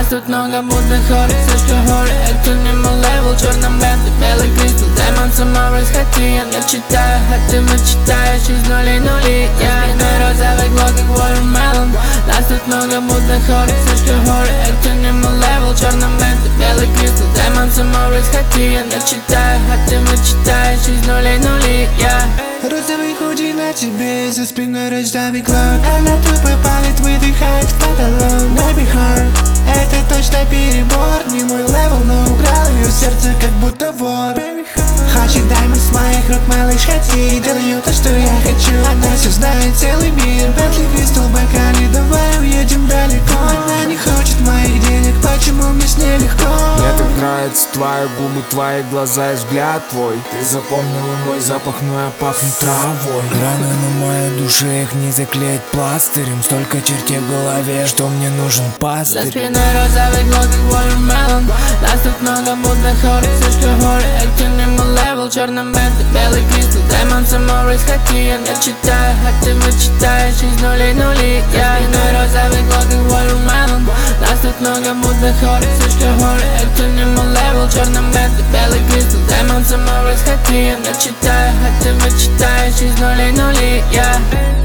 Нас тут много мутных хорек, слишком хоры. Это не мой левел, черном ленты, белый кристалл. Демон саморез, хотя я не читаю, а ты мечтаешь из нулей нули. Я на розовый глот, как watermelon. Нас тут много мутных хорек, слишком хоры. Это не мой левел, черном ленты, белый кристалл. Демон саморез, хотя я не читаю, а ты мечтаешь из нулей нули. Розовый худи на тебе, за спиной розовый клок. Она тупо палит, выдыхает в потолок. Baby heart, это точно перебор. Не мой левел, но украл ее сердце, как будто вор. Хочет даймонд с моих рук, малыш, хоти. Делаю то, что я хочу, она все знает, целый мир. Бентли, Кристал, Бакали, давай уедем далеко. Она не хочет моих денег, почему мне с ней легко? Мне так нравятся твои губы, твои глаза и взгляд твой. Ты запомнила мой запах, но я пахну травой. Раны на моей душе, их не заклеить пластырем. Столько чертей в голове, что мне нужен пастырь. За спиной розовый глот, как watermelon. Нас тут много мутных хорек, слишком хоры. Это не мой левел, черном ленте, белый кристалл. Демон саморез, хотя я не читаю, а ты мечтаешь из нулей нули. За спиной розовый глот, как watermelon. Нас тут много мутных хорек, слишком хоры. Это не мой левел, черном ленте, белый кристалл. Демон саморез, хотя я не читаю, а ты мечтаешь из нулей нули.